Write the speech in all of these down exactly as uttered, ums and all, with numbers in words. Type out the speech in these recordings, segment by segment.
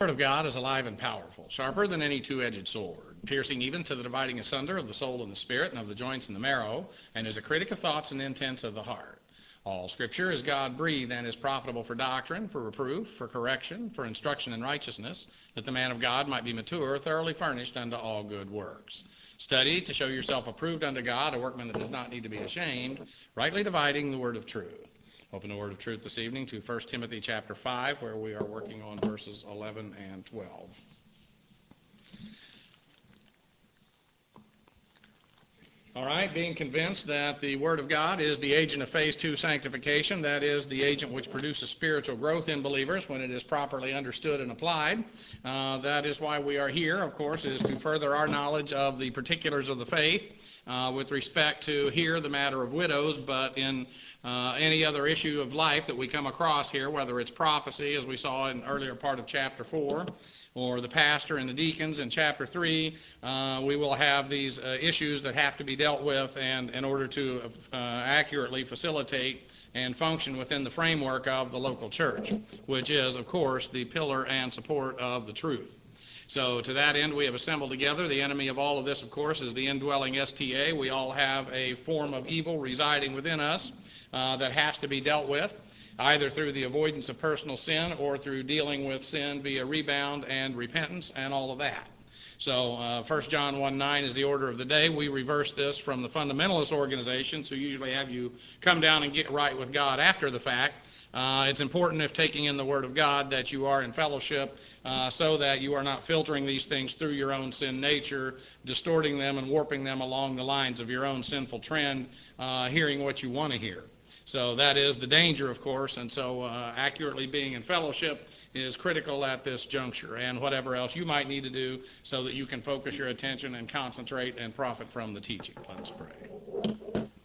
The Word of God is alive and powerful, sharper than any two-edged sword, piercing even to the dividing asunder of the soul and the spirit and of the joints and the marrow, and is a critic of thoughts and intents of the heart. All Scripture is God-breathed and is profitable for doctrine, for reproof, for correction, for instruction in righteousness, that the man of God might be mature, thoroughly furnished unto all good works. Study to show yourself approved unto God, a workman that does not need to be ashamed, rightly dividing the word of truth. Open the word of truth this evening to First Timothy chapter five, where we are working on verses eleven and twelve. All right, being convinced that the Word of God is the agent of phase two sanctification, that is, the agent which produces spiritual growth in believers when it is properly understood and applied. Uh, that is why we are here, of course, is to further our knowledge of the particulars of the faith uh, with respect to here the matter of widows, but in uh, any other issue of life that we come across here, whether it's prophecy, as we saw in the earlier part of chapter four, or the pastor and the deacons in chapter three, uh, we will have these uh, issues that have to be dealt with and in order to uh, accurately facilitate and function within the framework of the local church, which is, of course, the pillar and support of the truth. So to that end, we have assembled together. The enemy of all of this, of course, is the indwelling S T A. We all have a form of evil residing within us uh, that has to be dealt with, either through the avoidance of personal sin or through dealing with sin via rebound and repentance and all of that. So uh, First John one nine is the order of the day. We reverse this from the fundamentalist organizations who usually have you come down and get right with God after the fact. Uh, it's important, if taking in the Word of God, that you are in fellowship uh, so that you are not filtering these things through your own sin nature, distorting them and warping them along the lines of your own sinful trend, uh, hearing what you want to hear. So that is the danger, of course, and so uh, accurately being in fellowship is critical at this juncture, and whatever else you might need to do so that you can focus your attention and concentrate and profit from the teaching. Let us pray.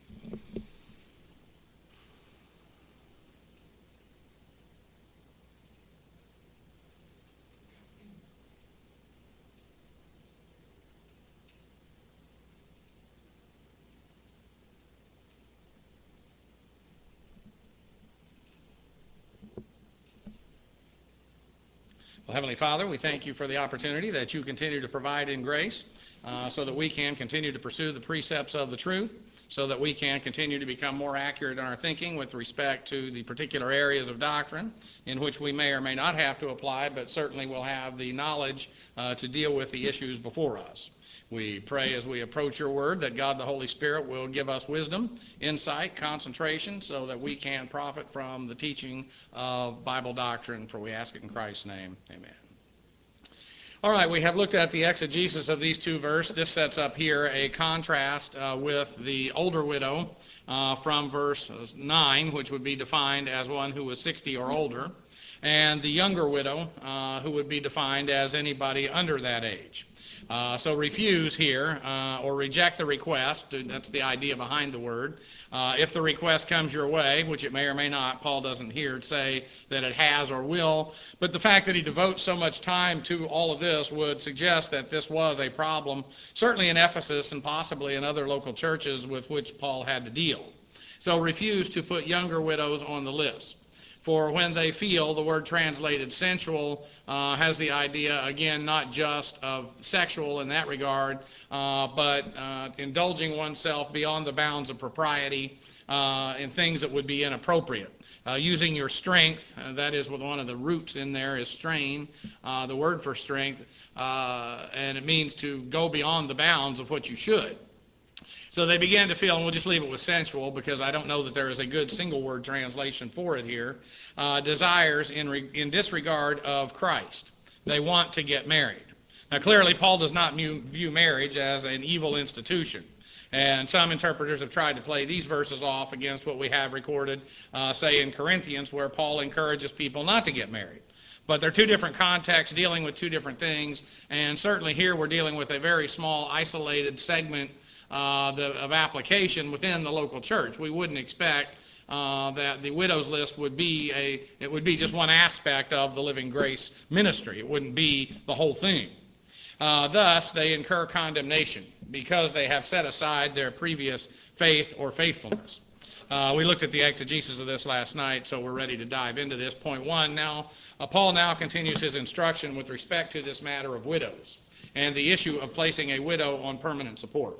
Well, Heavenly Father, we thank you for the opportunity that you continue to provide in grace uh, so that we can continue to pursue the precepts of the truth, so that we can continue to become more accurate in our thinking with respect to the particular areas of doctrine in which we may or may not have to apply, but certainly will have the knowledge uh, to deal with the issues before us. We pray as we approach your word that God the Holy Spirit will give us wisdom, insight, concentration, so that we can profit from the teaching of Bible doctrine, for we ask it in Christ's name. Amen. All right, we have looked at the exegesis of these two verses. This sets up here a contrast uh, with the older widow uh, from verse nine, which would be defined as one who was sixty or older, and the younger widow, uh, who would be defined as anybody under that age. Uh, so refuse here, uh, or reject the request. That's the idea behind the word. Uh, if the request comes your way, which it may or may not, Paul doesn't here say that it has or will, but the fact that he devotes so much time to all of this would suggest that this was a problem, certainly in Ephesus and possibly in other local churches with which Paul had to deal. So refuse to put younger widows on the list. For when they feel, the word translated sensual uh, has the idea, again, not just of sexual in that regard, uh, but uh, indulging oneself beyond the bounds of propriety uh, in things that would be inappropriate. Uh, using your strength, uh, that is with one of the roots in there is strain, uh, the word for strength, uh, and it means to go beyond the bounds of what you should. So they began to feel, and we'll just leave it with sensual because I don't know that there is a good single word translation for it here, uh, desires in, re- in disregard of Christ. They want to get married. Now clearly Paul does not view, view marriage as an evil institution. And some interpreters have tried to play these verses off against what we have recorded, uh, say in Corinthians, where Paul encourages people not to get married. But they're two different contexts dealing with two different things, and certainly here we're dealing with a very small, isolated segment Uh, the, of application within the local church. We wouldn't expect uh, that the widows list would be a, it would be just one aspect of the Living Grace ministry. It wouldn't be the whole thing. Uh, thus, they incur condemnation because they have set aside their previous faith or faithfulness. Uh, we looked at the exegesis of this last night, so we're ready to dive into this. Point one, now, uh, Paul now continues his instruction with respect to this matter of widows and the issue of placing a widow on permanent support.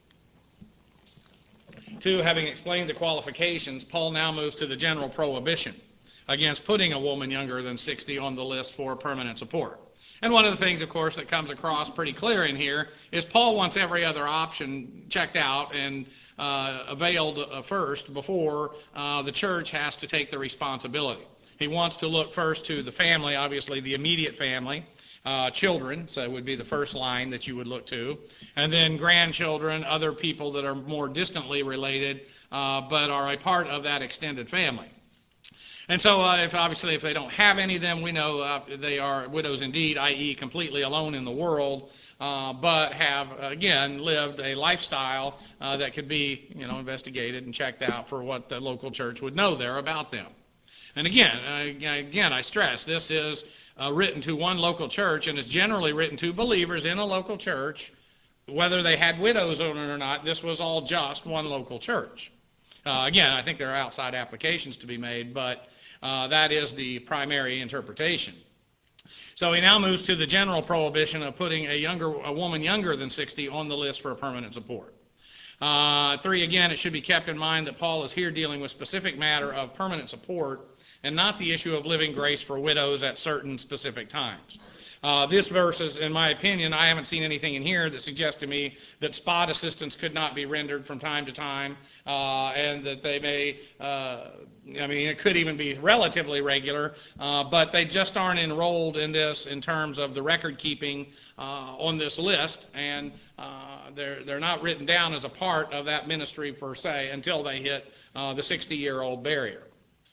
Two, having explained the qualifications, Paul now moves to the general prohibition against putting a woman younger than sixty on the list for permanent support. And one of the things, of course, that comes across pretty clear in here is Paul wants every other option checked out and uh, availed uh, first before uh, the church has to take the responsibility. He wants to look first to the family, obviously the immediate family, uh, children, so it would be the first line that you would look to, and then grandchildren, other people that are more distantly related, uh, but are a part of that extended family. And so, uh, if obviously, if they don't have any of them, we know uh, they are widows indeed, that is completely alone in the world, uh, but have, again, lived a lifestyle uh, that could be, you know, investigated and checked out for what the local church would know there about them. And again, uh, again, I stress, this is uh, written to one local church, and it's generally written to believers in a local church. Whether they had widows on it or not, this was all just one local church. Uh, again, I think there are outside applications to be made, but Uh, that is the primary interpretation. So he now moves to the general prohibition of putting a younger, a woman younger than sixty on the list for permanent support. Uh, three, again, it should be kept in mind that Paul is here dealing with specific matter of permanent support and not the issue of living grace for widows at certain specific times. Uh, this verse is, in my opinion, I haven't seen anything in here that suggests to me that spot assistance could not be rendered from time to time, uh, and that they may, uh, I mean, it could even be relatively regular, uh, but they just aren't enrolled in this in terms of the record keeping uh, on this list, and uh, they're they're not written down as a part of that ministry per se until they hit uh, the sixty-year-old barrier.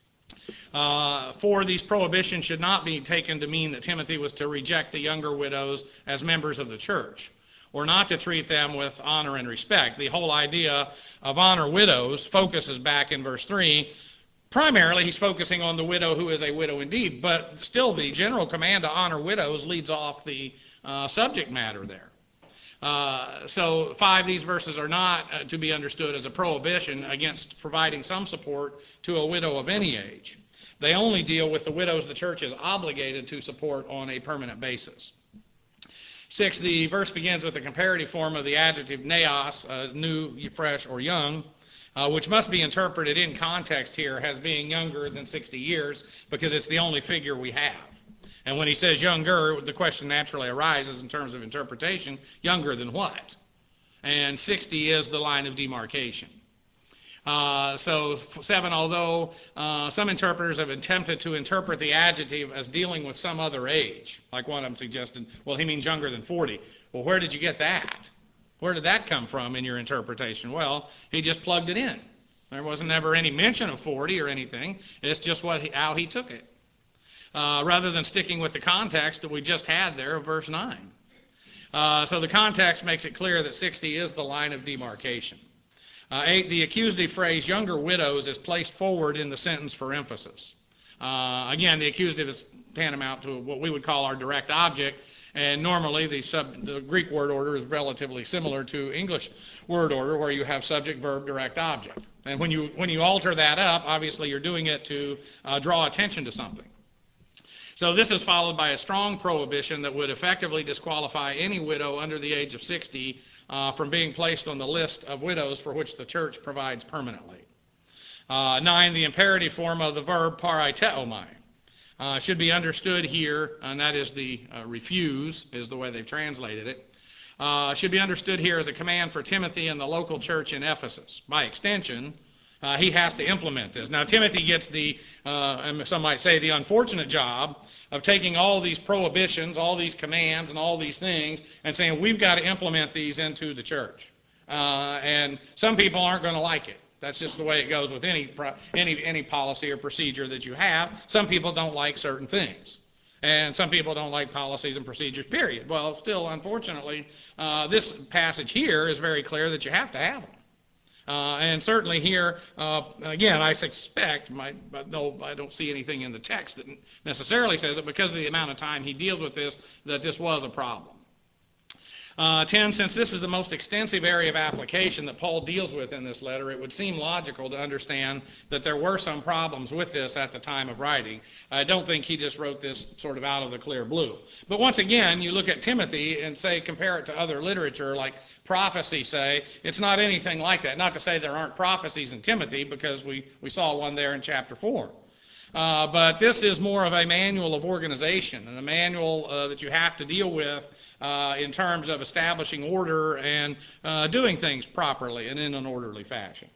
Uh, four, these prohibitions should not be taken to mean that Timothy was to reject the younger widows as members of the church, or not to treat them with honor and respect. The whole idea of honor widows focuses back in verse three. Primarily, he's focusing on the widow who is a widow indeed, but still the general command to honor widows leads off the uh, subject matter there. Uh, so, five, these verses are not uh, to be understood as a prohibition against providing some support to a widow of any age. They only deal with the widows the church is obligated to support on a permanent basis. Six, the verse begins with the comparative form of the adjective neos, uh, new, fresh, or young, uh, which must be interpreted in context here as being younger than sixty years, because it's the only figure we have. And when he says younger, the question naturally arises in terms of interpretation, younger than what? And sixty is the line of demarcation. Uh, so, seven, although uh, some interpreters have attempted to interpret the adjective as dealing with some other age, like one of them suggested, well, he means younger than forty. Well, where did you get that? Where did that come from in your interpretation? Well, he just plugged it in. There wasn't ever any mention of forty or anything. It's just what he, how he took it. Uh, rather than sticking with the context that we just had there of verse nine. Uh, so the context makes it clear that sixty is the line of demarcation. Uh, eight, the accusative phrase younger widows is placed forward in the sentence for emphasis. Uh, again, the accusative is tantamount to what we would call our direct object, and normally the, sub, the Greek word order is relatively similar to English word order, where you have subject, verb, direct object. And when you when you alter that up, obviously you're doing it to uh, draw attention to something. So this is followed by a strong prohibition that would effectively disqualify any widow under the age of sixty uh, from being placed on the list of widows for which the church provides permanently. Uh, nine, the imperative form of the verb paraiteomai uh, should be understood here, and that is the uh, refuse, is the way they've translated it, uh, should be understood here as a command for Timothy and the local church in Ephesus. By extension, Uh, he has to implement this. Now, Timothy gets the, uh, and some might say, the unfortunate job of taking all these prohibitions, all these commands, and all these things, and saying, we've got to implement these into the church. Uh, and some people aren't going to like it. That's just the way it goes with any, any, any policy or procedure that you have. Some people don't like certain things. And some people don't like policies and procedures, period. Well, still, unfortunately, uh, this passage here is very clear that you have to have them. Uh, and certainly here, uh, again, I suspect, my, but no, I don't see anything in the text that necessarily says it, because of the amount of time he deals with this, that this was a problem. Uh, ten, since this is the most extensive area of application that Paul deals with in this letter, it would seem logical to understand that there were some problems with this at the time of writing. I don't think he just wrote this sort of out of the clear blue. But once again, you look at Timothy and say, compare it to other literature like prophecy, say, it's not anything like that. Not to say there aren't prophecies in Timothy, because we, we saw one there in chapter four. Uh, but this is more of a manual of organization, and a manual uh, that you have to deal with uh, in terms of establishing order and uh, doing things properly and in an orderly fashion.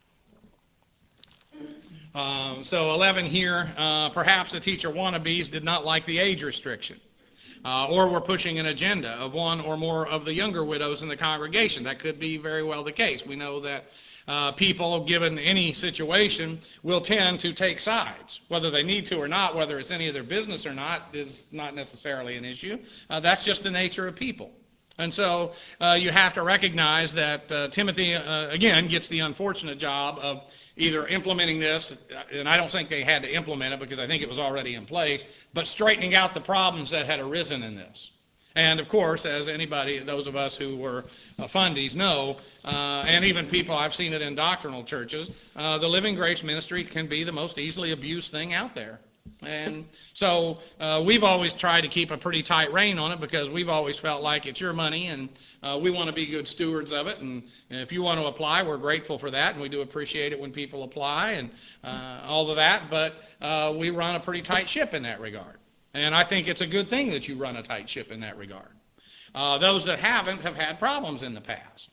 Um, so eleven here, uh, perhaps the teacher wannabes did not like the age restriction. Uh, or were pushing an agenda of one or more of the younger widows in the congregation. That could be very well the case. We know that uh, people, given any situation, will tend to take sides. Whether they need to or not, whether it's any of their business or not, is not necessarily an issue. Uh, that's just the nature of people. And so uh, you have to recognize that uh, Timothy, uh, again, gets the unfortunate job of either implementing this, and I don't think they had to implement it because I think it was already in place, but straightening out the problems that had arisen in this. And, of course, as anybody, those of us who were uh, fundies know, uh, and even people, I've seen it in doctrinal churches, uh, the Living Grace ministry can be the most easily abused thing out there. And so uh, we've always tried to keep a pretty tight rein on it because we've always felt like it's your money and uh, we want to be good stewards of it. And if you want to apply, we're grateful for that, and we do appreciate it when people apply and uh, all of that. But uh, we run a pretty tight ship in that regard. And I think it's a good thing that you run a tight ship in that regard. Uh, those that haven't have had problems in the past.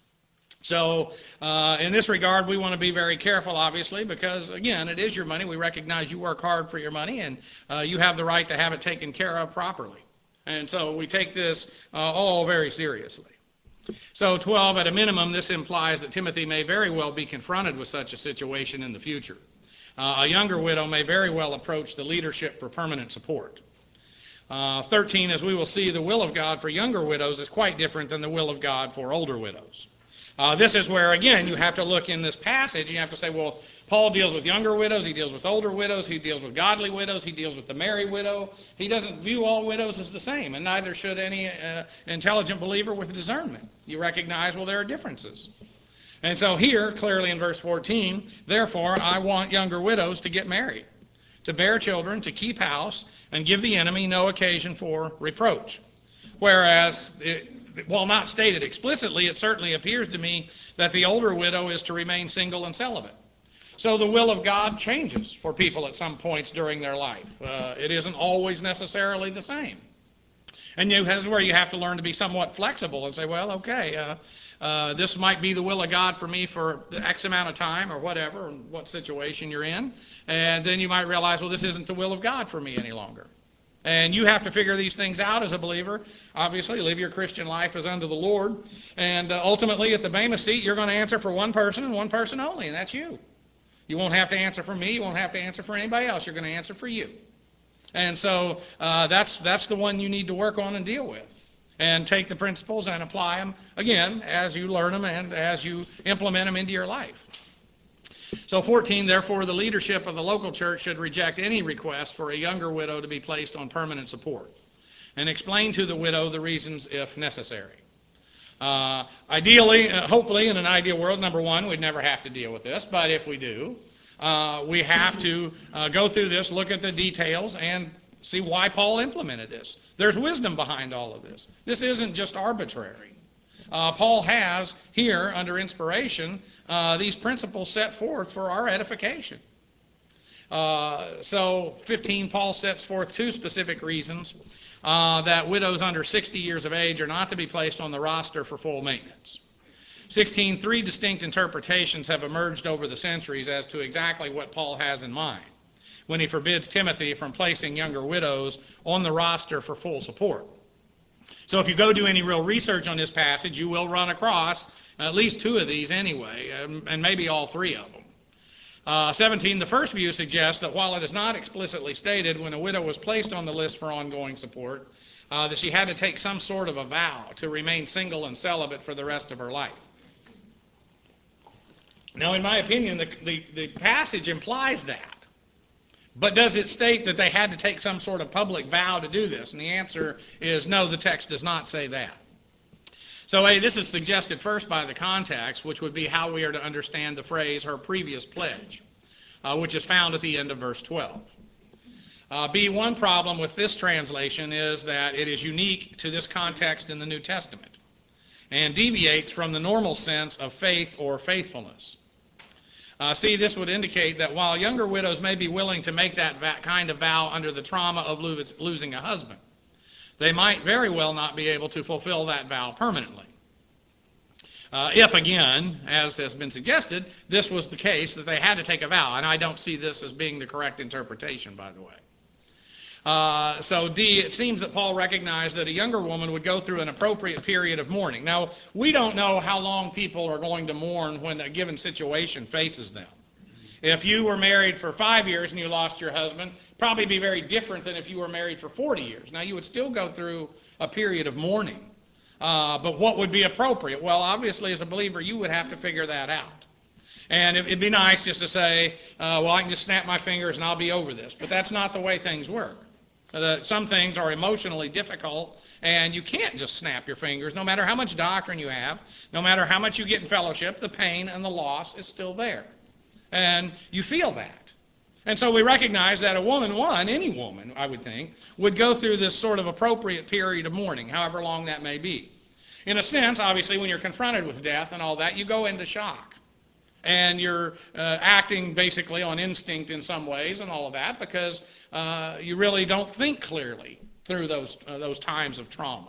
So uh, in this regard, we want to be very careful, obviously, because, again, it is your money. We recognize you work hard for your money, and uh, you have the right to have it taken care of properly. And so we take this uh, all very seriously. So twelve, at a minimum, this implies that Timothy may very well be confronted with such a situation in the future. Uh, a younger widow may very well approach the leadership for permanent support. Uh, thirteen, as we will see, the will of God for younger widows is quite different than the will of God for older widows. Uh, this is where, again, you have to look in this passage. You have to say, well, Paul deals with younger widows. He deals with older widows. He deals with godly widows. He deals with the married widow. He doesn't view all widows as the same, and neither should any uh, intelligent believer with discernment. You recognize, well, there are differences. And so here, clearly in verse fourteen, therefore, I want younger widows to get married, to bear children, to keep house, and give the enemy no occasion for reproach. Whereas, it, while not stated explicitly, it certainly appears to me that the older widow is to remain single and celibate. So the will of God changes for people at some points during their life. Uh, it isn't always necessarily the same. And you, this is where you have to learn to be somewhat flexible and say, well, okay, uh, uh, this might be the will of God for me for X amount of time or whatever, what situation you're in. And then you might realize, well, this isn't the will of God for me any longer. And you have to figure these things out as a believer. Obviously, live your Christian life as unto the Lord. And uh, ultimately, at the Bema seat, you're going to answer for one person and one person only, and that's you. You won't have to answer for me. You won't have to answer for anybody else. You're going to answer for you. And so uh, that's that's the one you need to work on and deal with. And take the principles and apply them, again, as you learn them and as you implement them into your life. So fourteen, therefore, the leadership of the local church should reject any request for a younger widow to be placed on permanent support and explain to the widow the reasons if necessary. Uh, ideally, uh, hopefully, in an ideal world, number one, we'd never have to deal with this, but if we do, uh, we have to uh, go through this, look at the details, and see why Paul implemented this. There's wisdom behind all of this. This isn't just arbitrary. Uh, Paul has here, under inspiration, uh, these principles set forth for our edification. Uh, so, fifteen, Paul sets forth two specific reasons uh, that widows under sixty years of age are not to be placed on the roster for full maintenance. sixteen, three distinct interpretations have emerged over the centuries as to exactly what Paul has in mind when he forbids Timothy from placing younger widows on the roster for full support. So if you go do any real research on this passage, you will run across at least two of these anyway, and maybe all three of them. Uh, seventeen, the first view suggests that while it is not explicitly stated when a widow was placed on the list for ongoing support, uh, that she had to take some sort of a vow to remain single and celibate for the rest of her life. Now, in my opinion, the, the, the passage implies that. But does it state that they had to take some sort of public vow to do this? And the answer is no, the text does not say that. So A, this is suggested first by the context, which would be how we are to understand the phrase, her previous pledge, uh, which is found at the end of verse twelve. Uh, B, one problem with this translation is that it is unique to this context in the New Testament and deviates from the normal sense of faith or faithfulness. Uh, C, this would indicate that while younger widows may be willing to make that va- kind of vow under the trauma of lo- losing a husband, they might very well not be able to fulfill that vow permanently. Uh, if, again, as has been suggested, this was the case that they had to take a vow, and I don't see this as being the correct interpretation, by the way. Uh, so D, it seems that Paul recognized that a younger woman would go through an appropriate period of mourning. Now, we don't know how long people are going to mourn when a given situation faces them. If you were married for five years and you lost your husband, probably be very different than if you were married for forty years. Now, you would still go through a period of mourning. Uh, but what would be appropriate? Well, obviously, as a believer, you would have to figure that out. And it'd be nice just to say, uh, well, I can just snap my fingers and I'll be over this. But that's not the way things work. Uh, some things are emotionally difficult, and you can't just snap your fingers. No matter how much doctrine you have, no matter how much you get in fellowship, the pain and the loss is still there. And you feel that. And so we recognize that a woman, one, any woman, I would think, would go through this sort of appropriate period of mourning, however long that may be. In a sense, obviously, when you're confronted with death and all that, you go into shock. And you're uh, acting basically on instinct in some ways and all of that because uh, you really don't think clearly through those uh, those times of trauma.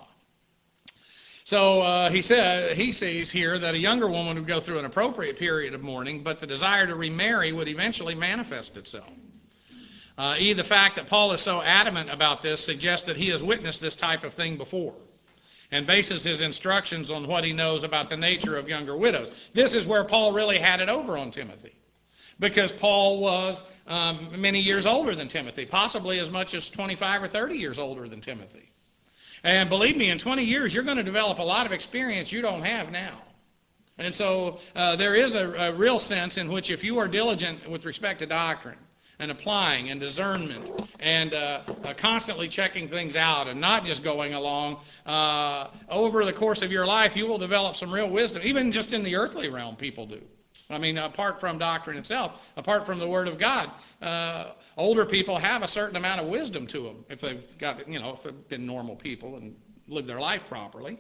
So uh, he said he sees here that a younger woman would go through an appropriate period of mourning, but the desire to remarry would eventually manifest itself. Uh, e, the fact that Paul is so adamant about this suggests that he has witnessed this type of thing before and bases his instructions on what he knows about the nature of younger widows. This is where Paul really had it over on Timothy, because Paul was um, many years older than Timothy, possibly as much as twenty-five or thirty years older than Timothy. And believe me, in twenty years, you're going to develop a lot of experience you don't have now. And so uh, there is a, a real sense in which if you are diligent with respect to doctrine and applying and discernment and uh, uh, constantly checking things out and not just going along, uh, over the course of your life, you will develop some real wisdom, even just in the earthly realm people do. I mean, apart from doctrine itself, apart from the Word of God, uh, older people have a certain amount of wisdom to them if they've got, you know, if they've been normal people and lived their life properly.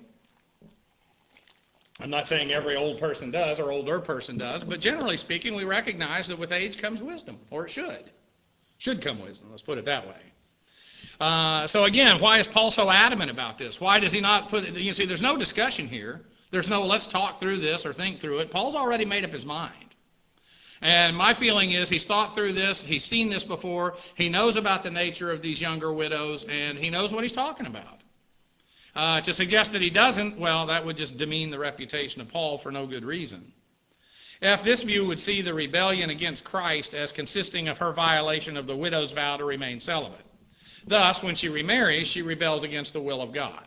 I'm not saying every old person does or older person does, but generally speaking, we recognize that with age comes wisdom, or it should. Should come wisdom, let's put it that way. Uh, so again, why is Paul so adamant about this? Why does he not put it, you see, there's no discussion here. There's no let's talk through this or think through it. Paul's already made up his mind. And my feeling is he's thought through this, he's seen this before, he knows about the nature of these younger widows, and he knows what he's talking about. Uh, to suggest that he doesn't, well, that would just demean the reputation of Paul for no good reason. F, this view would see the rebellion against Christ as consisting of her violation of the widow's vow to remain celibate. Thus, when she remarries, she rebels against the will of God.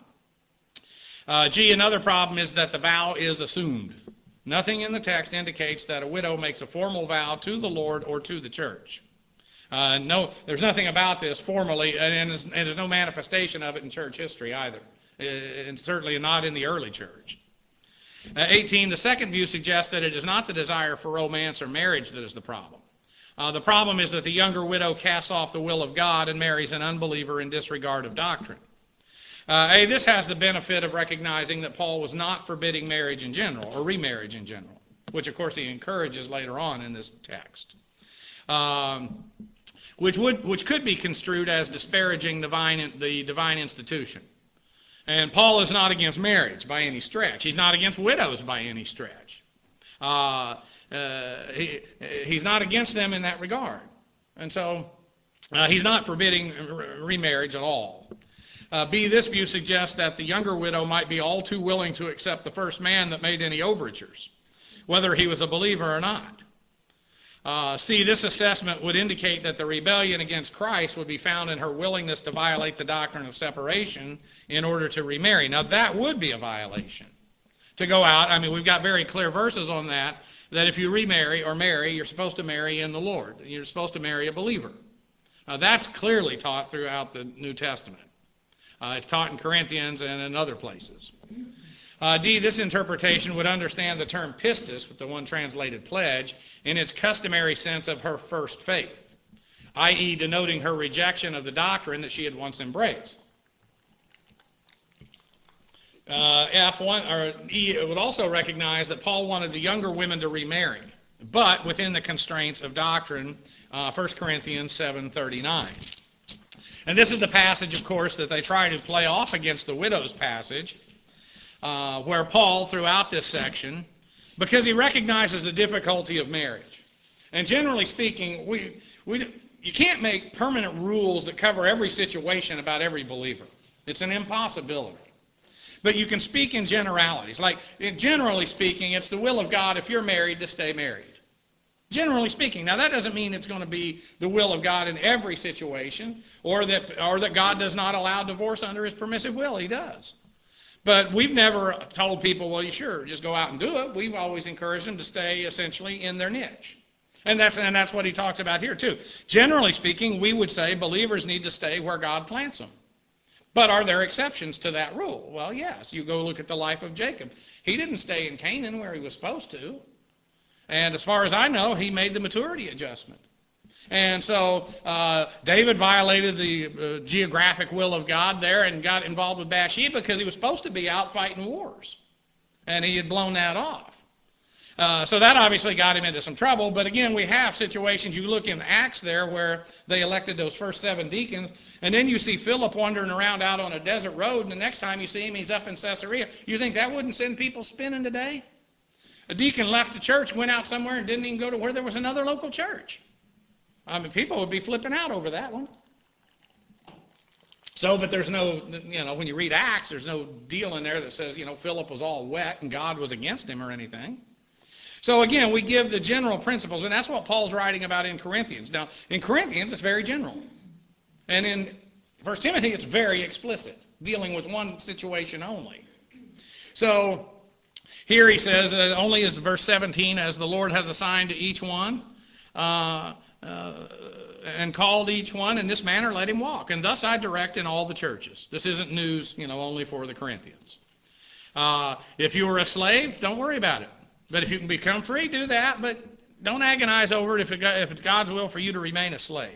Uh, G, another problem is that the vow is assumed. Nothing in the text indicates that a widow makes a formal vow to the Lord or to the church. Uh, no, there's nothing about this formally, and there's, and there's no manifestation of it in church history either, and certainly not in the early church. Uh, eighteen, the second view suggests that it is not the desire for romance or marriage that is the problem. Uh, the problem is that the younger widow casts off the will of God and marries an unbeliever in disregard of doctrine. Uh, A, this has the benefit of recognizing that Paul was not forbidding marriage in general, or remarriage in general, which of course he encourages later on in this text, um, which would which could be construed as disparaging divine, the divine institution. And Paul is not against marriage by any stretch. He's not against widows by any stretch. Uh, uh, he, he's not against them in that regard. And so uh, he's not forbidding remarriage at all. Uh, B, this view suggests that the younger widow might be all too willing to accept the first man that made any overtures, whether he was a believer or not. Uh, C, this assessment would indicate that the rebellion against Christ would be found in her willingness to violate the doctrine of separation in order to remarry. Now, that would be a violation. To go out, I mean, we've got very clear verses on that, that if you remarry or marry, you're supposed to marry in the Lord. You're supposed to marry a believer. Uh, that's clearly taught throughout the New Testament. Uh, it's taught in Corinthians and in other places. Uh, D, this interpretation would understand the term pistis, with the one translated pledge, in its customary sense of her first faith, that is denoting her rejection of the doctrine that she had once embraced. Uh, F one or E, it would also recognize that Paul wanted the younger women to remarry, but within the constraints of doctrine, uh, First Corinthians seven thirty-nine. And this is the passage, of course, that they try to play off against the widow's passage, uh, where Paul, throughout this section, because he recognizes the difficulty of marriage. And generally speaking, we we you can't make permanent rules that cover every situation about every believer. It's an impossibility. But you can speak in generalities. Like, generally speaking, it's the will of God, if you're married, to stay married. Generally speaking. Now, that doesn't mean it's going to be the will of God in every situation, or that or that God does not allow divorce under his permissive will. He does. But we've never told people, well, you sure, just go out and do it. We've always encouraged them to stay essentially in their niche. And that's and that's what he talks about here, too. Generally speaking, we would say believers need to stay where God plants them. But are there exceptions to that rule? Well, yes. You go look at the life of Jacob. He didn't stay in Canaan where he was supposed to. And as far as I know, he made the maturity adjustment. And so uh, David violated the uh, geographic will of God there and got involved with Bathsheba because he was supposed to be out fighting wars. And he had blown that off. Uh, so that obviously got him into some trouble. But again, we have situations, you look in Acts there, where they elected those first seven deacons, and then you see Philip wandering around out on a desert road, and the next time you see him, he's up in Caesarea. You think that wouldn't send people spinning today? A deacon left the church, went out somewhere, and didn't even go to where there was another local church. I mean, people would be flipping out over that one. So, but there's no, you know, when you read Acts, there's no deal in there that says, you know, Philip was all wet and God was against him or anything. So again, we give the general principles, and that's what Paul's writing about in Corinthians. Now, in Corinthians, it's very general. And in First Timothy, it's very explicit, dealing with one situation only. So here he says, uh, only as verse seventeen, as the Lord has assigned to each one, uh, uh, and called each one in this manner, let him walk. And thus I direct in all the churches. This isn't news, you know, only for the Corinthians. Uh, if you were a slave, don't worry about it. But if you can become free, do that. But don't agonize over it if, it, if it's God's will for you to remain a slave.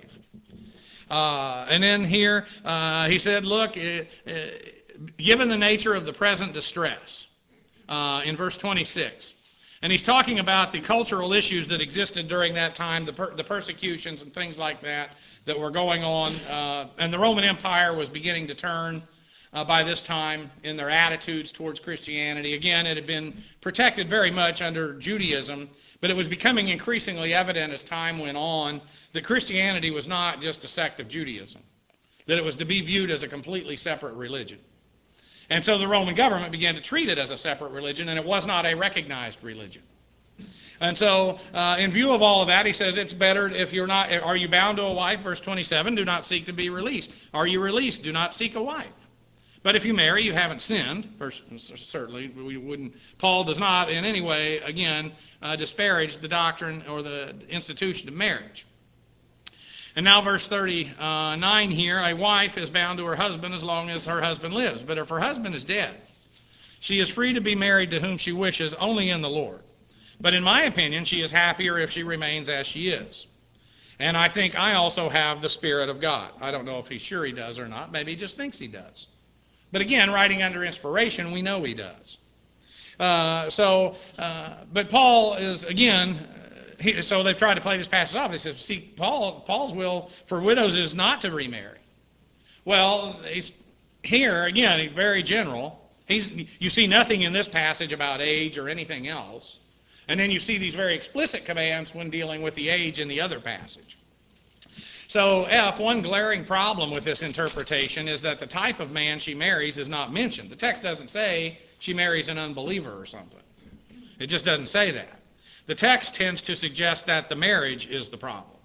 Uh, and then here uh, he said, look, uh, uh, given the nature of the present distress, uh, in verse twenty-six. And he's talking about the cultural issues that existed during that time, the, per, the persecutions and things like that that were going on. Uh, and the Roman Empire was beginning to turn Uh, by this time in their attitudes towards Christianity. Again, it had been protected very much under Judaism, but it was becoming increasingly evident as time went on that Christianity was not just a sect of Judaism, that it was to be viewed as a completely separate religion. And so the Roman government began to treat it as a separate religion, and it was not a recognized religion. And so, uh, in view of all of that, he says it's better if you're not, are you bound to a wife? Verse twenty-seven, do not seek to be released. Are you released? Do not seek a wife. But if you marry, you haven't sinned. First, certainly, we wouldn't. Paul does not in any way, again, uh, disparage the doctrine or the institution of marriage. And now verse thirty-nine here, a wife is bound to her husband as long as her husband lives. But if her husband is dead, she is free to be married to whom she wishes, only in the Lord. But in my opinion, she is happier if she remains as she is. And I think I also have the Spirit of God. I don't know if he's sure he does or not. Maybe he just thinks he does. But again, writing under inspiration, we know he does. Uh, so, uh, but Paul is, again, he, so they've tried to play this passage off. They said, see, Paul, Paul's will for widows is not to remarry. Well, he's here, again, very general. He's, you see nothing in this passage about age or anything else. And then you see these very explicit commands when dealing with the age in the other passage. So, F, one glaring problem with this interpretation is that the type of man she marries is not mentioned. The text doesn't say she marries an unbeliever or something. It just doesn't say that. The text tends to suggest that the marriage is the problem.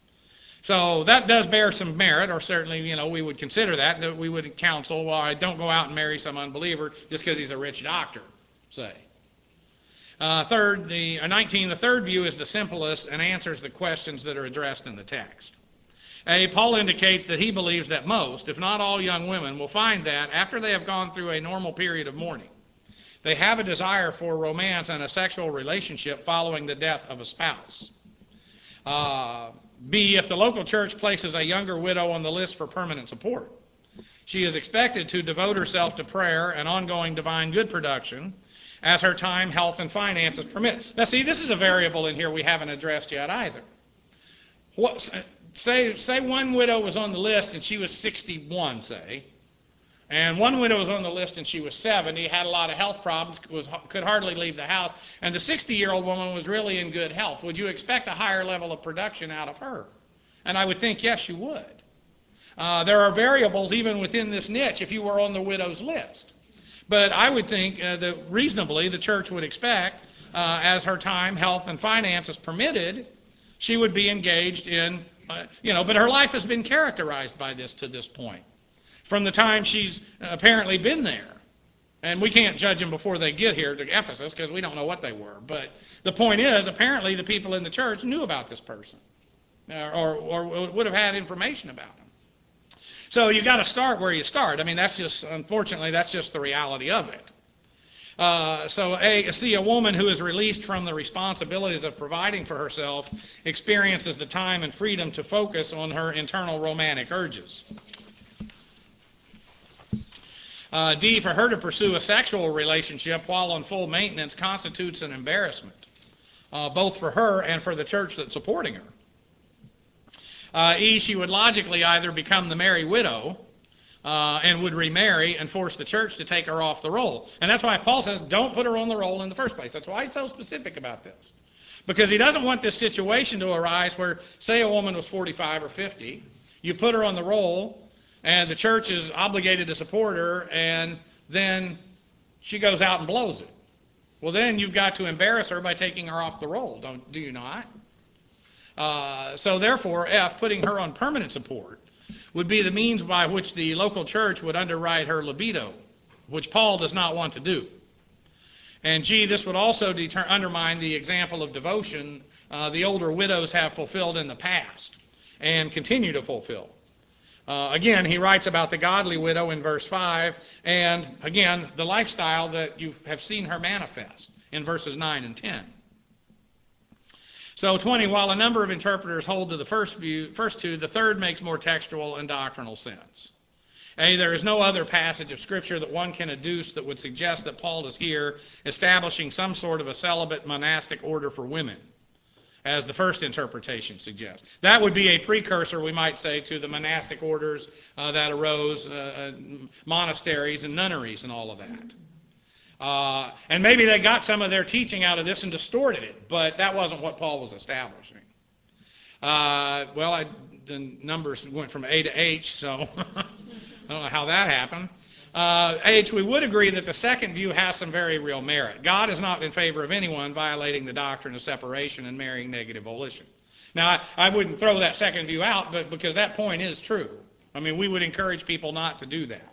So that does bear some merit, or certainly, you know, we would consider that. That we would counsel, well, I don't go out and marry some unbeliever just because he's a rich doctor, say. Uh, third, the uh, nineteen, the third view is the simplest and answers the questions that are addressed in the text. A, Paul indicates that he believes that most, if not all young women, will find that after they have gone through a normal period of mourning, they have a desire for romance and a sexual relationship following the death of a spouse. Uh, B, if the local church places a younger widow on the list for permanent support, she is expected to devote herself to prayer and ongoing divine good production as her time, health, and finances permit. Now, see, this is a variable in here we haven't addressed yet either. What, say, say one widow was on the list and she was sixty-one, say, and one widow was on the list and she was seventy, had a lot of health problems, was, could hardly leave the house, and the sixty-year-old woman was really in good health. Would you expect a higher level of production out of her? And I would think, yes, you would. Uh, there are variables even within this niche if you were on the widow's list. But I would think uh, that reasonably the church would expect, uh, as her time, health, and finances permitted, she would be engaged in, uh, you know, but her life has been characterized by this to this point. From the time she's apparently been there. And we can't judge them before they get here to Ephesus because we don't know what they were. But the point is, apparently the people in the church knew about this person or, or, or would have had information about him. So you got to start where you start. I mean, that's just, unfortunately, that's just the reality of it. Uh, so, a, see, a woman who is released from the responsibilities of providing for herself experiences the time and freedom to focus on her internal romantic urges. Uh, D, for her to pursue a sexual relationship while on full maintenance constitutes an embarrassment, uh, both for her and for the church that's supporting her. Uh, e, she would logically either become the merry widow uh, and would remarry and force the church to take her off the roll. And that's why Paul says don't put her on the roll in the first place. That's why he's so specific about this. Because he doesn't want this situation to arise where, say a woman was forty-five or fifty, you put her on the roll, and the church is obligated to support her, and then she goes out and blows it. Well, then you've got to embarrass her by taking her off the roll, don't do you not? Uh, so therefore, F, putting her on permanent support, would be the means by which the local church would underwrite her libido, which Paul does not want to do. And G, this would also deter- undermine the example of devotion uh, the older widows have fulfilled in the past and continue to fulfill. Uh, again, he writes about the godly widow in verse five, and again, the lifestyle that you have seen her manifest in verses nine and ten. So twenty, while a number of interpreters hold to the first view, first two, the third makes more textual and doctrinal sense. A, there is no other passage of Scripture that one can adduce that would suggest that Paul is here establishing some sort of a celibate monastic order for women, as the first interpretation suggests. That would be a precursor, we might say, to the monastic orders uh, that arose, uh, monasteries and nunneries and all of that. Uh, and maybe they got some of their teaching out of this and distorted it, but that wasn't what Paul was establishing. Uh, well, I, the numbers went from A to H, so I don't know how that happened. Uh, H, we would agree that the second view has some very real merit. God is not in favor of anyone violating the doctrine of separation and marrying negative volition. Now, I, I wouldn't throw that second view out, but because that point is true. I mean, we would encourage people not to do that.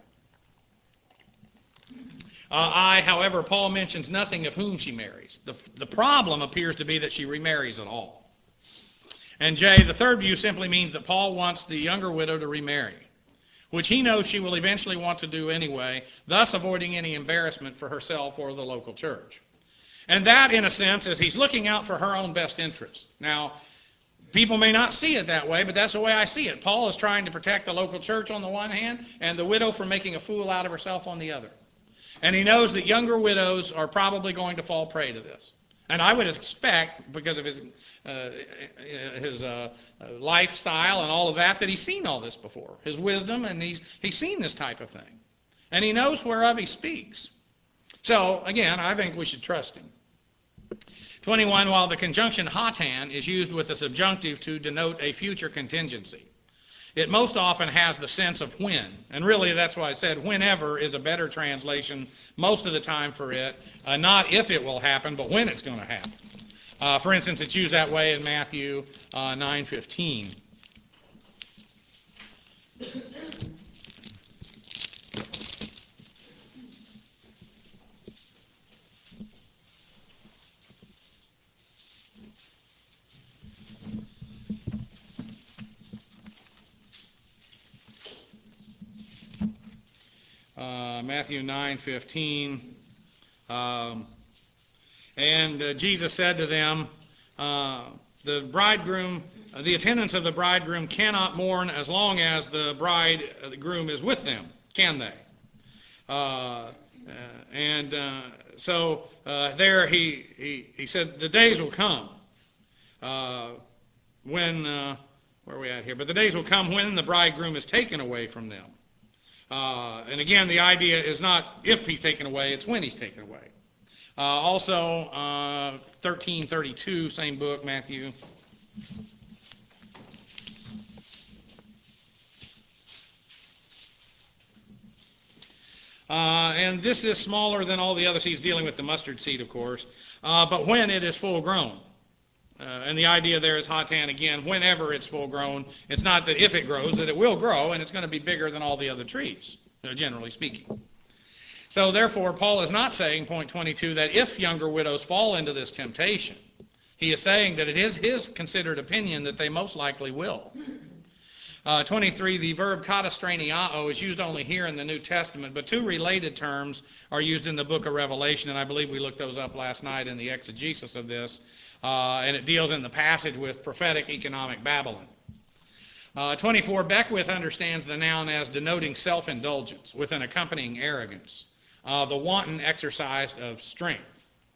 Uh, I, however, Paul mentions nothing of whom she marries. The, the problem appears to be that she remarries at all. And J, the third view simply means that Paul wants the younger widow to remarry, which he knows she will eventually want to do anyway, thus avoiding any embarrassment for herself or the local church. And that, in a sense, is he's looking out for her own best interest. Now, people may not see it that way, but that's the way I see it. Paul is trying to protect the local church on the one hand, and the widow from making a fool out of herself on the other. And he knows that younger widows are probably going to fall prey to this. And I would expect, because of his uh, his uh, lifestyle and all of that, that he's seen all this before. His wisdom, and he's, he's seen this type of thing. And he knows whereof he speaks. So, again, I think we should trust him. twenty-one, while the conjunction hatan is used with the subjunctive to denote a future contingency, it most often has the sense of when. And really, that's why I said whenever is a better translation most of the time for it. Uh, not if it will happen, but when it's going to happen. Uh, for instance, it's used that way in Matthew uh, nine fifteen. Uh, Matthew nine fifteen, Um, and uh, Jesus said to them, uh, the bridegroom, uh, the attendants of the bridegroom cannot mourn as long as the bride, uh, the groom is with them, can they? Uh, Uh, and uh, so uh, there he, he he said, the days will come uh, when, uh, where are we at here? But the days will come when the bridegroom is taken away from them. Uh, and again, the idea is not if he's taken away, it's when he's taken away. Uh, also, uh, thirteen thirty-two, same book, Matthew. Uh, and this is smaller than all the other seeds, dealing with the mustard seed, of course, uh, but when it is full grown. Uh, and the idea there is hatan, again, whenever it's full grown. It's not that if it grows, that it will grow, and it's going to be bigger than all the other trees, uh, generally speaking. So therefore, Paul is not saying, point twenty-two, that if younger widows fall into this temptation, he is saying that it is his considered opinion that they most likely will. Uh, twenty-three, the verb katastraniao is used only here in the New Testament, but two related terms are used in the book of Revelation, and I believe we looked those up last night in the exegesis of this, uh, and it deals in the passage with prophetic economic Babylon. Uh, twenty-four, Beckwith understands the noun as denoting self-indulgence with an accompanying arrogance, uh, the wanton exercise of strength.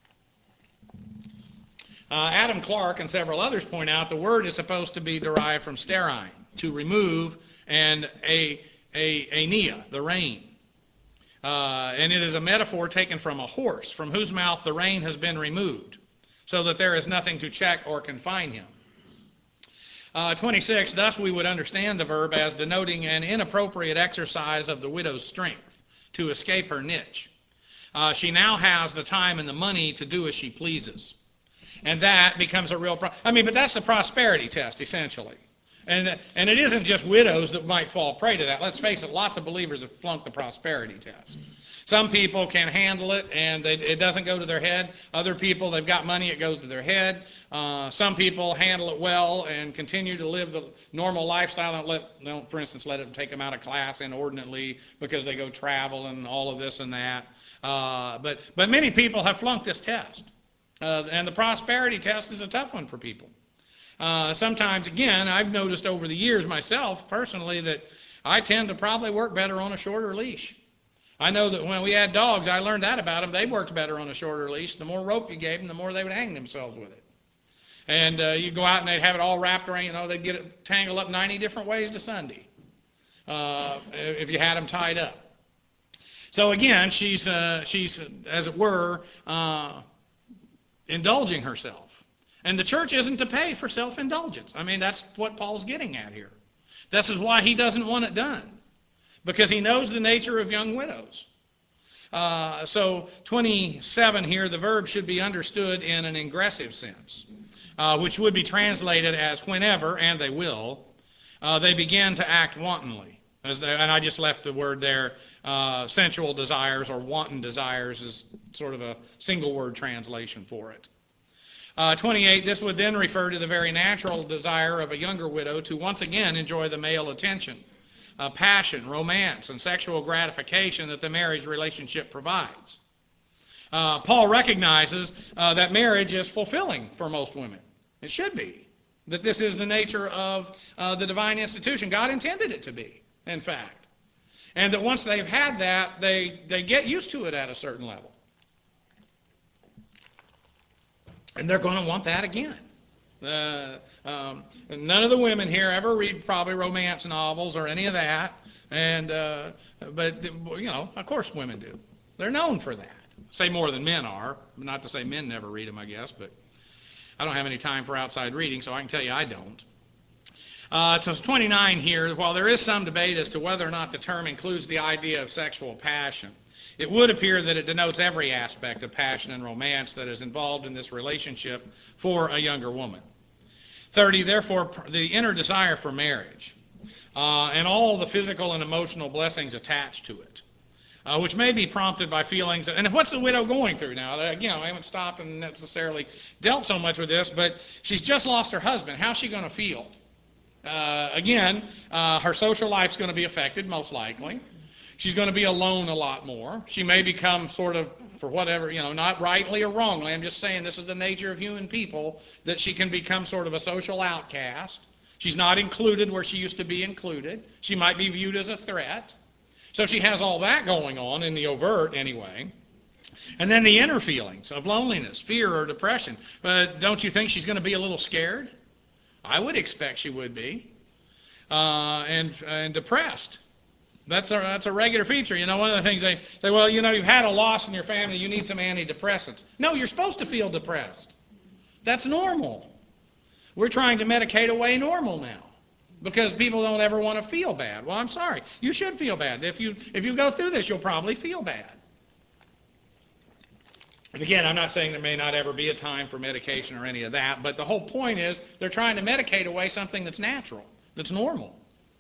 Uh, Adam Clark and several others point out the word is supposed to be derived from sterine, to remove, and a, a, aenia, the rein. Uh, and it is a metaphor taken from a horse, from whose mouth the rein has been removed, so that there is nothing to check or confine him. Uh, twenty-six, thus we would understand the verb as denoting an inappropriate exercise of the widow's strength to escape her niche. Uh, she now has the time and the money to do as she pleases. And that becomes a real problem. I mean, but that's the prosperity test, essentially. And and it isn't just widows that might fall prey to that. Let's face it, lots of believers have flunked the prosperity test. Some people can handle it, and they, it doesn't go to their head. Other people, they've got money, it goes to their head. Uh, some people handle it well and continue to live the normal lifestyle. Don't, let, don't, for instance, let it take them out of class inordinately because they go travel and all of this and that. Uh, but, but many people have flunked this test. Uh, and the prosperity test is a tough one for people. Uh, sometimes, again, I've noticed over the years myself, personally, that I tend to probably work better on a shorter leash. I know that when we had dogs, I learned that about them. They worked better on a shorter leash. The more rope you gave them, the more they would hang themselves with it. And uh, you go out and they'd have it all wrapped around, you know, they'd get it tangled up ninety different ways to Sunday uh, if you had them tied up. So again, she's, uh, she's as it were, uh, indulging herself. And the church isn't to pay for self-indulgence. I mean, that's what Paul's getting at here. This is why he doesn't want it done, because he knows the nature of young widows. Uh, so twenty-seven here, the verb should be understood in an ingressive sense, uh, which would be translated as whenever, and they will, uh, they begin to act wantonly. As they, and I just left the word there, uh, sensual desires or wanton desires is sort of a single word translation for it. Uh, twenty-eight, this would then refer to the very natural desire of a younger widow to once again enjoy the male attention, uh, passion, romance, and sexual gratification that the marriage relationship provides. Uh, Paul recognizes uh, that marriage is fulfilling for most women. It should be. That this is the nature of uh, the divine institution. God intended it to be, in fact. And that once they've had that, they, they get used to it at a certain level. And they're going to want that again. Uh, um, none of the women here ever read probably romance novels or any of that. And uh, but you know, of course, women do. They're known for that. Say more than men are. Not to say men never read them, I guess, but I don't have any time for outside reading, so I can tell you I don't. Uh, so it's twenty-nine here. While there is some debate as to whether or not the term includes the idea of sexual passion, it would appear that it denotes every aspect of passion and romance that is involved in this relationship for a younger woman. thirty, therefore, the inner desire for marriage uh, and all the physical and emotional blessings attached to it, uh, which may be prompted by feelings. And what's the widow going through now? Again, I haven't stopped and necessarily dealt so much with this, but she's just lost her husband. How's she going to feel? Uh, again, uh, her social life's going to be affected, most likely. She's going to be alone a lot more. She may become sort of, for whatever, you know, not rightly or wrongly, I'm just saying this is the nature of human people, that she can become sort of a social outcast. She's not included where she used to be included. She might be viewed as a threat. So she has all that going on in the overt anyway. And then the inner feelings of loneliness, fear, or depression. But don't you think she's going to be a little scared? I would expect she would be. Uh, and, and depressed. That's a, that's a regular feature. You know, one of the things they say, well, you know, you've had a loss in your family, you need some antidepressants. No, you're supposed to feel depressed. That's normal. We're trying to medicate away normal now because people don't ever want to feel bad. Well, I'm sorry. You should feel bad. If you if you go through this, you'll probably feel bad. And again, I'm not saying there may not ever be a time for medication or any of that, but the whole point is they're trying to medicate away something that's natural, that's normal.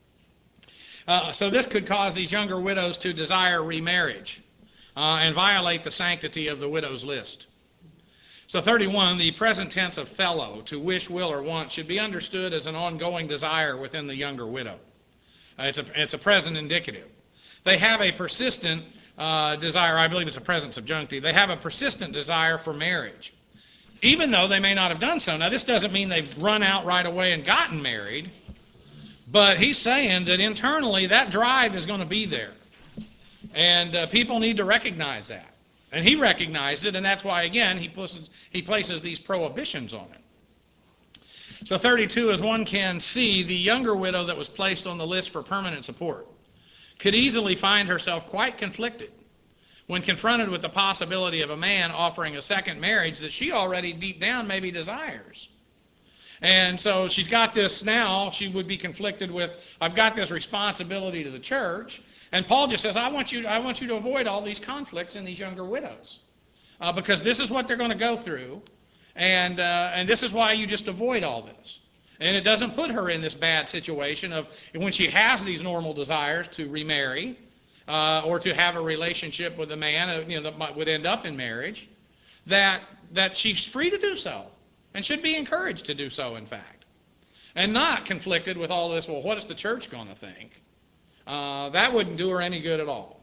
Uh, so this could cause these younger widows to desire remarriage uh, and violate the sanctity of the widow's list. So thirty-one, the present tense of fellow, to wish, will, or want, should be understood as an ongoing desire within the younger widow. Uh, it's, a, it's a present indicative. They have a persistent uh, desire, I believe it's a present subjunctive, they have a persistent desire for marriage, even though they may not have done so. Now this doesn't mean they've run out right away and gotten married. But he's saying that internally that drive is going to be there. And uh, people need to recognize that. And he recognized it, and that's why, again, he places, he places these prohibitions on it. So thirty-two, as one can see, the younger widow that was placed on the list for permanent support could easily find herself quite conflicted when confronted with the possibility of a man offering a second marriage that she already deep down maybe desires. And so she's got this now, she would be conflicted with, I've got this responsibility to the church. And Paul just says, I want you, I want you to avoid all these conflicts in these younger widows. Uh, because this is what they're going to go through. And, uh, and this is why you just avoid all this. And it doesn't put her in this bad situation of when she has these normal desires to remarry uh, or to have a relationship with a man uh, you know, that might, would end up in marriage, that, that she's free to do so. And should be encouraged to do so, in fact. And not conflicted with all this, well, what is the church going to think? Uh, that wouldn't do her any good at all.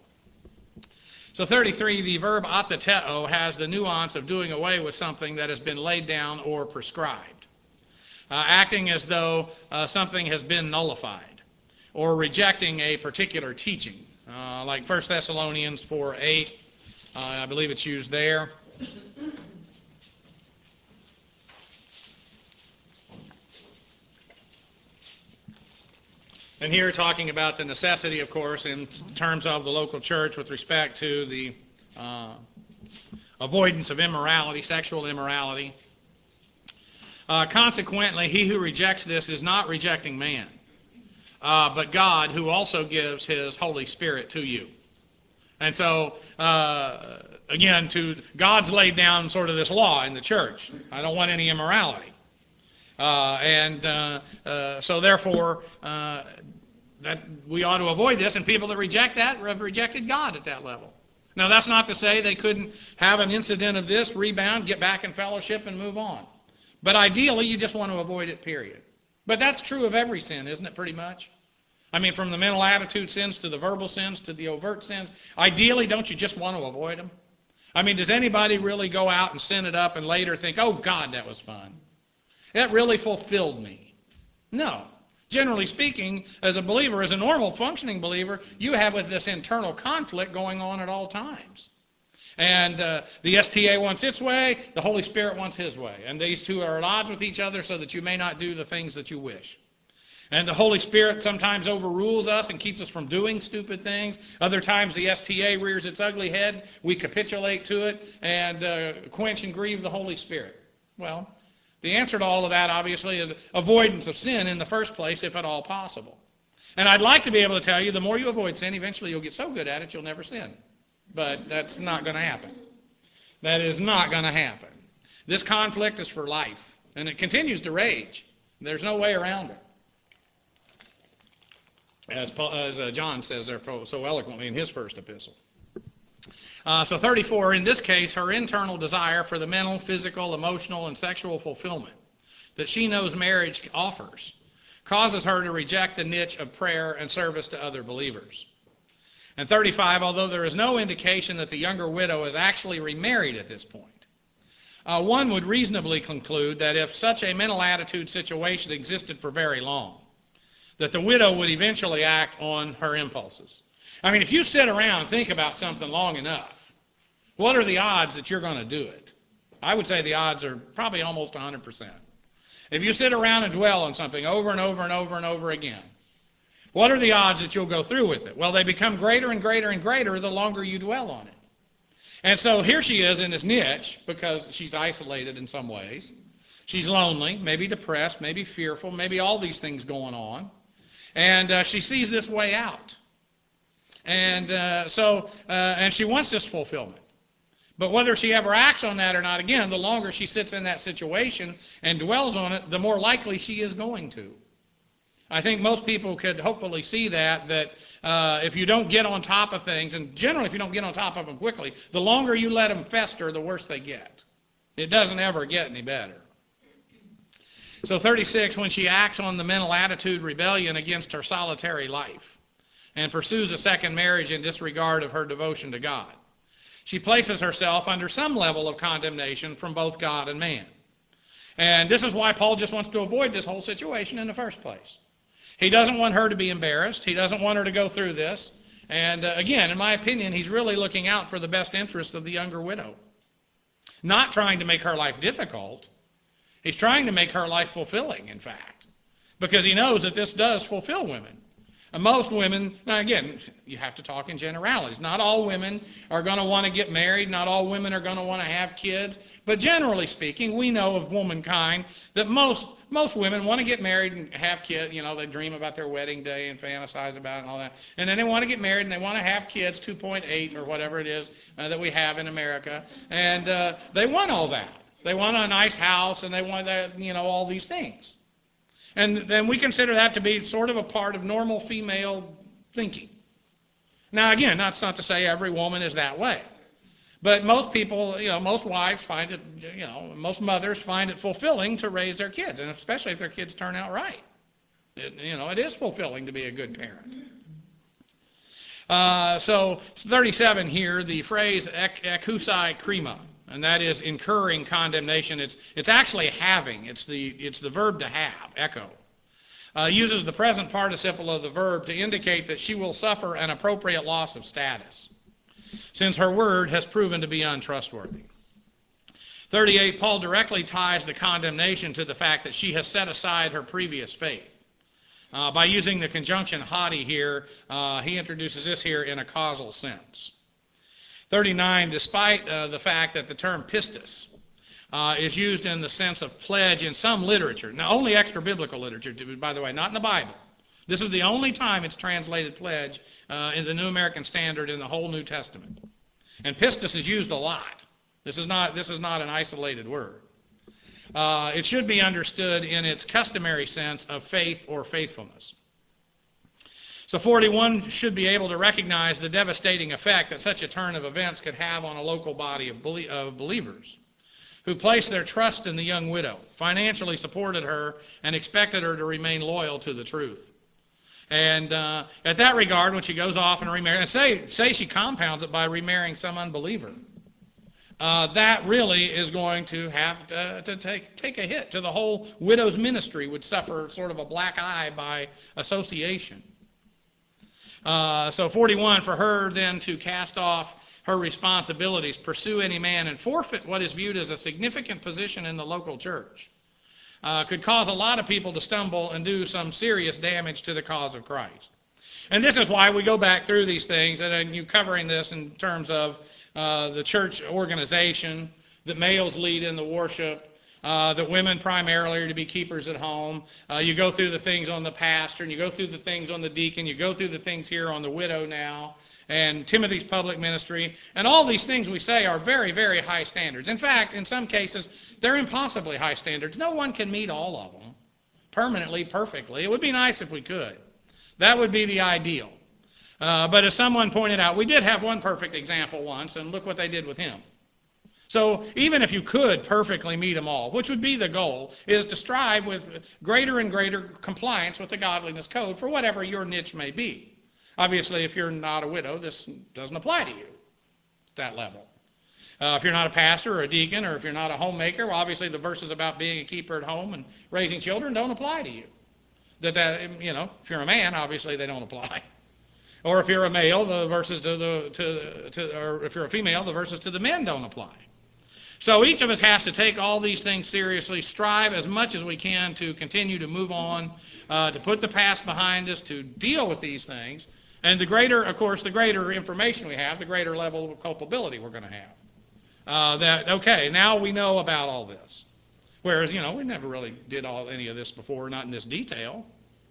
So thirty-three, the verb atheteo has the nuance of doing away with something that has been laid down or prescribed. Uh, acting as though uh, something has been nullified. Or rejecting a particular teaching. Uh, like First Thessalonians four eight, uh, I believe it's used there. And here talking about the necessity, of course, in terms of the local church with respect to the uh, avoidance of immorality, sexual immorality. Uh, consequently, he who rejects this is not rejecting man, uh, but God, who also gives his Holy Spirit to you. And so, uh, again, to God's laid down sort of this law in the church. I don't want any immorality. Uh, and uh, uh, so therefore, uh, that we ought to avoid this, and people that reject that have rejected God at that level. Now, that's not to say they couldn't have an incident of this, rebound, get back in fellowship, and move on. But ideally, you just want to avoid it, period. But that's true of every sin, isn't it, pretty much? I mean, from the mental attitude sins to the verbal sins to the overt sins, ideally, don't you just want to avoid them? I mean, does anybody really go out and sin it up and later think, oh, God, that was fun? That really fulfilled me. No. Generally speaking, as a believer, as a normal functioning believer, you have with this internal conflict going on at all times. And uh, the S T A wants its way, the Holy Spirit wants his way. And these two are at odds with each other so that you may not do the things that you wish. And the Holy Spirit sometimes overrules us and keeps us from doing stupid things. Other times the S T A rears its ugly head, we capitulate to it, and uh, quench and grieve the Holy Spirit. Well, the answer to all of that, obviously, is avoidance of sin in the first place, if at all possible. And I'd like to be able to tell you, the more you avoid sin, eventually you'll get so good at it, you'll never sin. But that's not going to happen. That is not going to happen. This conflict is for life, and it continues to rage. There's no way around it. As, Paul, as uh, John says there so eloquently in his first epistle. Uh, so thirty-four, in this case, her internal desire for the mental, physical, emotional, and sexual fulfillment that she knows marriage offers causes her to reject the niche of prayer and service to other believers. And thirty-five, although there is no indication that the younger widow is actually remarried at this point, uh, one would reasonably conclude that if such a mental attitude situation existed for very long, that the widow would eventually act on her impulses. I mean, if you sit around and think about something long enough, what are the odds that you're going to do it? I would say the odds are probably almost one hundred percent. If you sit around and dwell on something over and over and over and over again, what are the odds that you'll go through with it? Well, they become greater and greater and greater the longer you dwell on it. And so here she is in this niche because she's isolated in some ways. She's lonely, maybe depressed, maybe fearful, maybe all these things going on. And uh, she sees this way out. And uh, so, uh, and she wants this fulfillment. But whether she ever acts on that or not, again, the longer she sits in that situation and dwells on it, the more likely she is going to. I think most people could hopefully see that, that uh, if you don't get on top of things, and generally if you don't get on top of them quickly, the longer you let them fester, the worse they get. It doesn't ever get any better. So thirty-six, when she acts on the mental attitude rebellion against her solitary life and pursues a second marriage in disregard of her devotion to God, she places herself under some level of condemnation from both God and man. And this is why Paul just wants to avoid this whole situation in the first place. He doesn't want her to be embarrassed. He doesn't want her to go through this. And uh, again, in my opinion, he's really looking out for the best interest of the younger widow. Not trying to make her life difficult. He's trying to make her life fulfilling, in fact. Because he knows that this does fulfill women. And most women, now again, you have to talk in generalities. Not all women are going to want to get married. Not all women are going to want to have kids. But generally speaking, we know of womankind that most most women want to get married and have kids. You know, they dream about their wedding day and fantasize about it and all that. And then they want to get married and they want to have kids, two point eight or whatever it is uh, that we have in America. And uh, they want all that. They want a nice house and they want, that, you know, all these things. And then we consider that to be sort of a part of normal female thinking. Now, again, that's not to say every woman is that way. But most people, you know, most wives find it, you know, most mothers find it fulfilling to raise their kids, and especially if their kids turn out right. It, you know, it is fulfilling to be a good parent. Uh, so, thirty-seven here, the phrase ek, ekusai krima, and that is incurring condemnation. It's it's actually having. It's the it's the verb to have, echo. Uh, uses the present participle of the verb to indicate that she will suffer an appropriate loss of status, since her word has proven to be untrustworthy. thirty-eight, Paul directly ties the condemnation to the fact that she has set aside her previous faith. Uh, by using the conjunction haughty here, uh, he introduces this here in a causal sense. thirty-nine, despite uh, the fact that the term pistis uh, is used in the sense of pledge in some literature, now only extra-biblical literature, by the way, not in the Bible. This is the only time it's translated pledge uh, in the New American Standard in the whole New Testament. And pistis is used a lot. This is not, this is not an isolated word. Uh, it should be understood in its customary sense of faith or faithfulness. So forty-one should be able to recognize the devastating effect that such a turn of events could have on a local body of, belie- of believers who placed their trust in the young widow, financially supported her, and expected her to remain loyal to the truth. And uh, at that regard, when she goes off and remarries, and say, say she compounds it by remarrying some unbeliever, uh, that really is going to have to, to take, take a hit to the whole widow's ministry, would suffer sort of a black eye by association. Uh, so forty-one, for her then to cast off her responsibilities, pursue any man, and forfeit what is viewed as a significant position in the local church, uh, could cause a lot of people to stumble and do some serious damage to the cause of Christ. And this is why we go back through these things, and you covering this in terms of uh, the church organization, that males lead in the worship, Uh, that women primarily are to be keepers at home. Uh, you go through the things on the pastor, and you go through the things on the deacon, you go through the things here on the widow now, and Timothy's public ministry. And all these things we say are very, very high standards. In fact, in some cases, they're impossibly high standards. No one can meet all of them permanently, perfectly. It would be nice if we could. That would be the ideal. Uh, but as someone pointed out, we did have one perfect example once, and look what they did with him. So even if you could perfectly meet them all, which would be the goal, is to strive with greater and greater compliance with the godliness code for whatever your niche may be. Obviously, if you're not a widow, this doesn't apply to you at that level. Uh, if you're not a pastor or a deacon, or if you're not a homemaker, well, obviously the verses about being a keeper at home and raising children don't apply to you. That, that you know, if you're a man, obviously they don't apply. Or if you're a male, the verses to the to to, or if you're a female, the verses to the men don't apply. So each of us has to take all these things seriously, strive as much as we can to continue to move on, uh, to put the past behind us, to deal with these things. And the greater, of course, the greater information we have, the greater level of culpability we're going to have. Uh, that, okay, now we know about all this. Whereas, you know, we never really did all any of this before, not in this detail.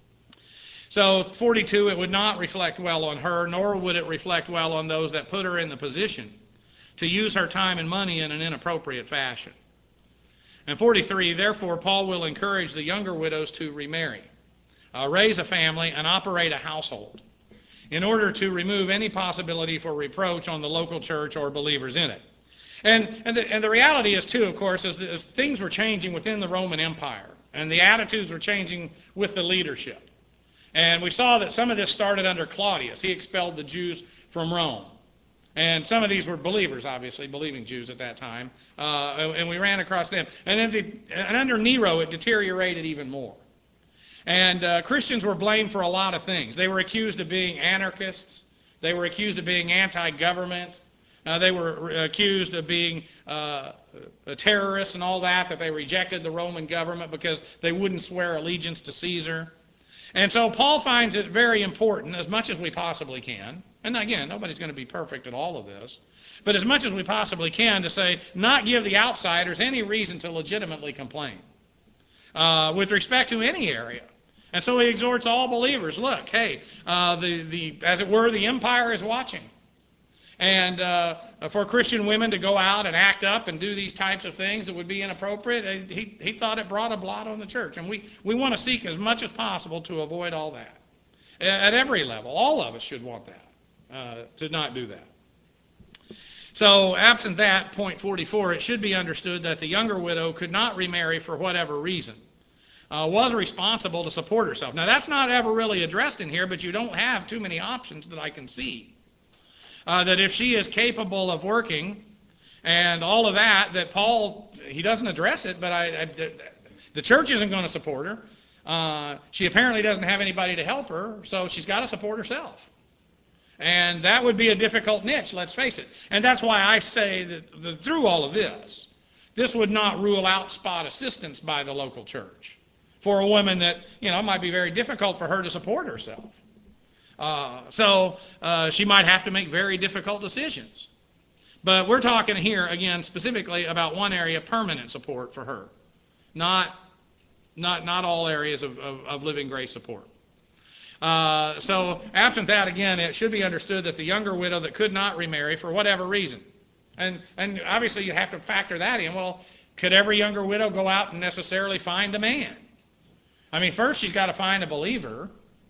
So forty-two, it would not reflect well on her, nor would it reflect well on those that put her in the position to use her time and money in an inappropriate fashion. And forty-three, therefore, Paul will encourage the younger widows to remarry, uh, raise a family, and operate a household in order to remove any possibility for reproach on the local church or believers in it. And, and, the, and the reality is, too, of course, is that as things were changing within the Roman Empire, and the attitudes were changing with the leadership. And we saw that some of this started under Claudius. He expelled the Jews from Rome. And some of these were believers, obviously, believing Jews at that time. Uh, and we ran across them. And, then the, and under Nero, it deteriorated even more. And uh, Christians were blamed for a lot of things. They were accused of being anarchists. They were accused of being anti-government. Uh, they were accused of being uh, terrorists and all that, that they rejected the Roman government because they wouldn't swear allegiance to Caesar. And so Paul finds it very important, as much as we possibly can, and again, nobody's going to be perfect at all of this, but as much as we possibly can to say, not give the outsiders any reason to legitimately complain uh, with respect to any area. And so he exhorts all believers, look, hey, uh, the, the as it were, the empire is watching. And uh, for Christian women to go out and act up and do these types of things that would be inappropriate, he, he thought it brought a blot on the church. And we, we want to seek as much as possible to avoid all that. At every level, all of us should want that, uh, to not do that. So absent that, point forty-four, it should be understood that the younger widow could not remarry for whatever reason, uh, was responsible to support herself. Now that's not ever really addressed in here, but you don't have too many options that I can see. Uh, that if she is capable of working and all of that, that Paul, he doesn't address it, but I, I, the church isn't going to support her. Uh, she apparently doesn't have anybody to help her, so she's got to support herself. And that would be a difficult niche, let's face it. And that's why I say that, that through all of this, this would not rule out spot assistance by the local church for a woman that, you know, it might be very difficult for her to support herself. Uh, so uh, she might have to make very difficult decisions. But we're talking here, again, specifically about one area, permanent support for her, not not not all areas of, of, of living grace support. Uh, so absent that, again, it should be understood that the younger widow that could not remarry for whatever reason, and, and obviously you have to factor that in. Well, could every younger widow go out and necessarily find a man? I mean, first she's got to find a believer.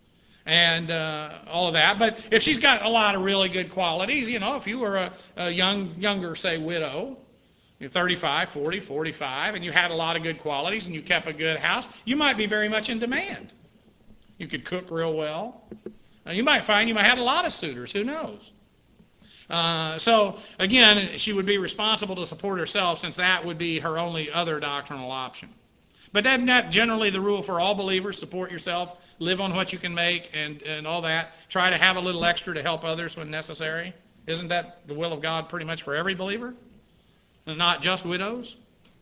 And uh, all of that. But if she's got a lot of really good qualities, you know, if you were a, a young, younger, say, widow, you're thirty-five, forty, forty-five, and you had a lot of good qualities and you kept a good house, you might be very much in demand. You could cook real well. Uh, you might find you might have a lot of suitors. Who knows? Uh, so, again, she would be responsible to support herself, since that would be her only other doctrinal option. But that's not generally the rule for all believers. Support yourself. Live on what you can make and, and all that. Try to have a little extra to help others when necessary. Isn't that the will of God pretty much for every believer? And not just widows?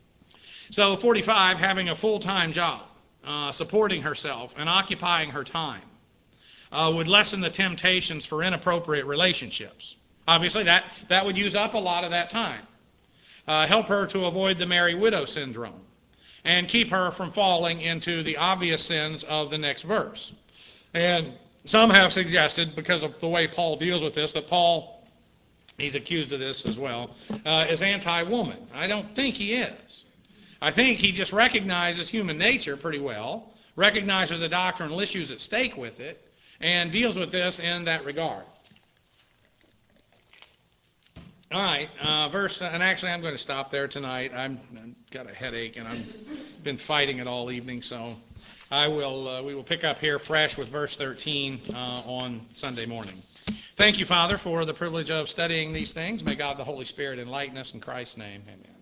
So forty-five, having a full-time job, uh, supporting herself and occupying her time, uh, would lessen the temptations for inappropriate relationships. Obviously, that, that would use up a lot of that time. Uh, help her to avoid the Mary Widow syndrome, and keep her from falling into the obvious sins of the next verse. And some have suggested, because of the way Paul deals with this, that Paul, he's accused of this as well, uh, is anti-woman. I don't think he is. I think he just recognizes human nature pretty well, recognizes the doctrinal issues at stake with it, and deals with this in that regard. All right, uh, verse, and actually I'm going to stop there tonight. I'm, I've got a headache, and I've been fighting it all evening, so I will. Uh, we will pick up here fresh with verse thirteen uh, on Sunday morning. Thank you, Father, for the privilege of studying these things. May God the Holy Spirit enlighten us in Christ's name. Amen.